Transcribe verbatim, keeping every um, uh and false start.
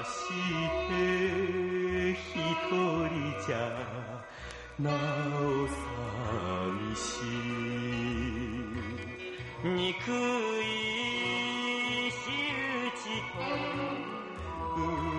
して一人じゃなお寂しい憎い仕打ちと